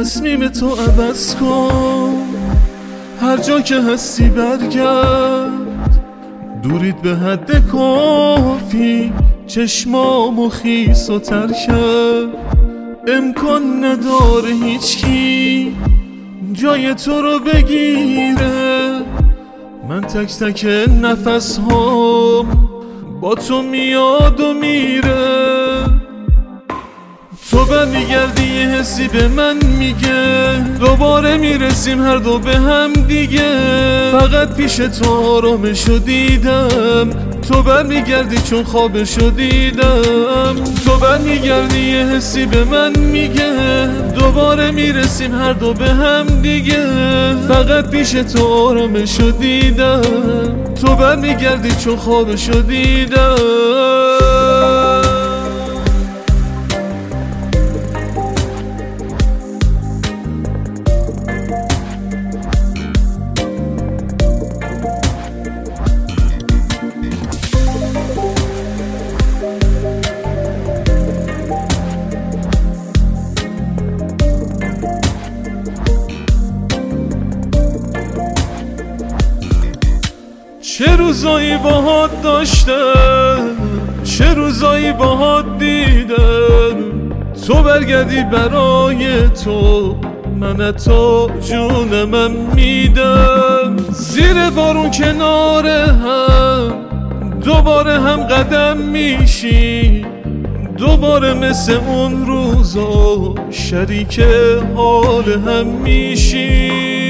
تصمیم تو عوض کن، هر جا که هستی برگرد. دورید به حد کافی چشمامو خیس و تر کرد. امکان نداره هیچکی جای تو رو بگیره. من تک تک نفس هام با تو میاد و میره. تو برمیگردی یه حسی به من میگه دوباره میرسیم هر دو به هم دیگه. فقط پیش تو آرامشو دیدم، تو برمیگردی چون خوابشو دیدم. تو برمیگردی یه حسی به من میگه دوباره میرسیم هر دو به هم دیگه. فقط پیش تو آرامشو دیدم، تو برمیگردی چون خوابشو دیدم. چه روزایی باهات داشتم، چه روزایی باهات دیدم. تو برگردی برای تو من تا جونمم میدم. زیر بارون کنار هم دوباره هم قدم میشی، دوباره مثل اون روزا شریک حال هم میشی.